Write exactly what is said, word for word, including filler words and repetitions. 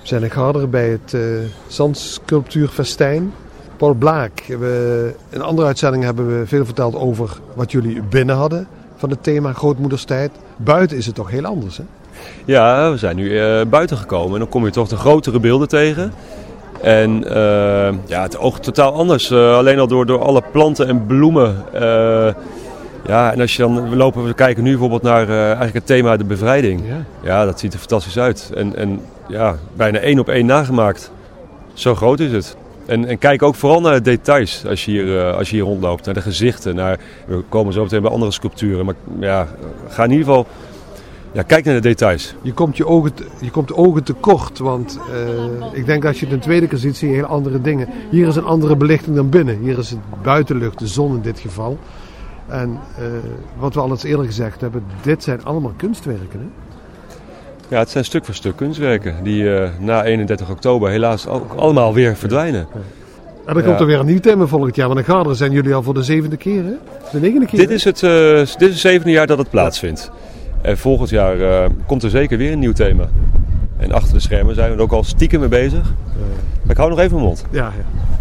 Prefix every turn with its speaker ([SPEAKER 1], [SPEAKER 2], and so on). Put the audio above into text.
[SPEAKER 1] We zijn in Garderen bij het uh, Zandsculptuurfestijn. Paul Blaak, we, in een andere uitzending hebben we veel verteld over wat jullie binnen hadden van het thema Grootmoederstijd. Buiten is het toch heel anders, hè?
[SPEAKER 2] Ja, we zijn nu uh, buiten gekomen en dan kom je toch de grotere beelden tegen. En uh, ja, het oogt totaal anders. Uh, alleen al door, door alle planten en bloemen. Uh, ja, en als je dan, we lopen, we kijken nu bijvoorbeeld naar uh, eigenlijk het thema de bevrijding. Ja, ja dat ziet er fantastisch uit. En, en ja, bijna één op één nagemaakt. Zo groot is het. En, en kijk ook vooral naar de details als je, hier, uh, als je hier rondloopt. Naar de gezichten. Naar, we komen zo meteen bij andere sculpturen. Maar ja, ga in ieder geval... Ja, kijk naar de details.
[SPEAKER 1] Je komt je ogen, te, je komt ogen tekort, want uh, ik denk dat als je het een tweede keer ziet, zie je heel andere dingen. Hier is een andere belichting dan binnen. Hier is het buitenlucht, de zon in dit geval. En uh, wat we al eens eerder gezegd hebben, dit zijn allemaal kunstwerken, hè?
[SPEAKER 2] Ja, het zijn stuk voor stuk kunstwerken die uh, na eenendertig oktober helaas ook allemaal weer verdwijnen.
[SPEAKER 1] Ja. En dan komt ja. er weer een nieuw thema volgend jaar, want in Garderen zijn jullie al voor de zevende keer, hè? De negende keer?
[SPEAKER 2] Dit is het, uh, dit is het zevende jaar dat het plaatsvindt. En volgend jaar uh, komt er zeker weer een nieuw thema. En achter de schermen zijn we er ook al stiekem mee bezig. Maar ik hou nog even mijn mond.
[SPEAKER 1] Ja, ja.